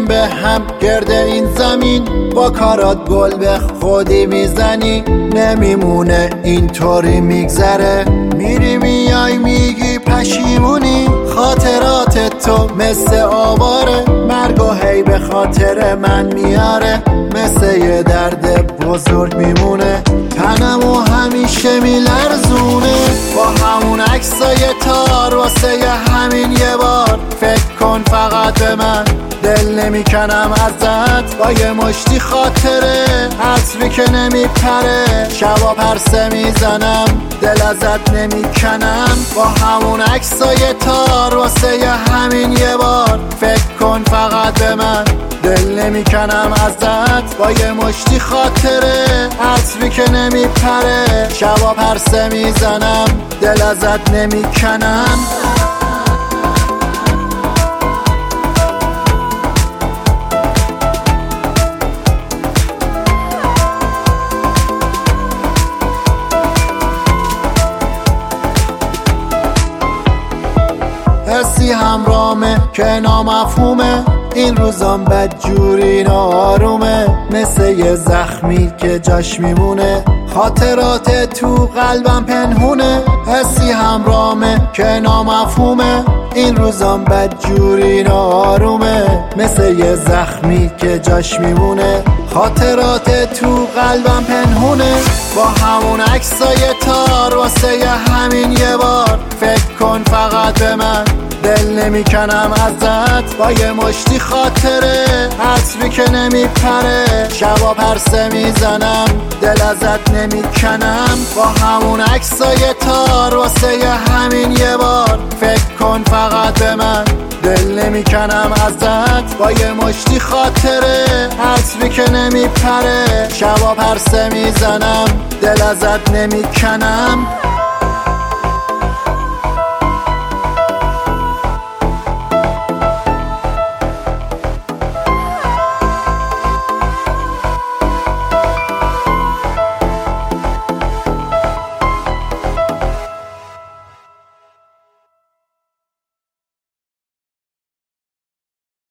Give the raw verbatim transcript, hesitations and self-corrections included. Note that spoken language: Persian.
میریم به هم گرد این زمین، با کارات گل به خودی میزنی، نمیمونه اینطوری میگذره، میری میای میگی پشیمونی، خاطرات تو مثل آواره، مرگ و هی به خاطر من میاره، مثل یه درد بزرگ میمونه، تنمو همیشه میلرزونه، با همون عکسای تار واسه یه همین یه بار، فکر کن فقط به من، دل نمیکنم ازت، با یه مشتی خاطره، عطری که نمیپره، شبا پرسه میزنم، دل ازت نمیکنم، با همون عکسای تار واسه یه همین یه بار، فکر کن فقط به من، دل نمیکنم ازت، با یه مشتی خاطره، عطری که نمیپره، شبا پرسه میزنم، دل ازت نمیکنم. حسی همرامه که نامفهومه، این روزام بدجوری ناآرومه، مثل یه زخمی که جاش میمونه، خاطرات تو قلبم پنهونه، حسی همرامه که نامفهومه، این روزام بدجوری ناآرومه، مثل یه زخمی که جاش میمونه، خاطرات تو قلبم پنهونه، با همون عکسای تار واسه یه همین یه بار، فکر کن فقط به من، دل نمیکنم ازت، با یه مشتی خاطره، عطری که نمیپره، شبا پرسه میزنم، دل ازت نمیکنم، با همون عکسای تار واسه یه همین یه بار، فکر کن فقط به من، دل نمیکنم ازت، با یه مشتی خاطره، عطری که نمیپره، شبا پرسه میزنم، دل ازت نمیکنم.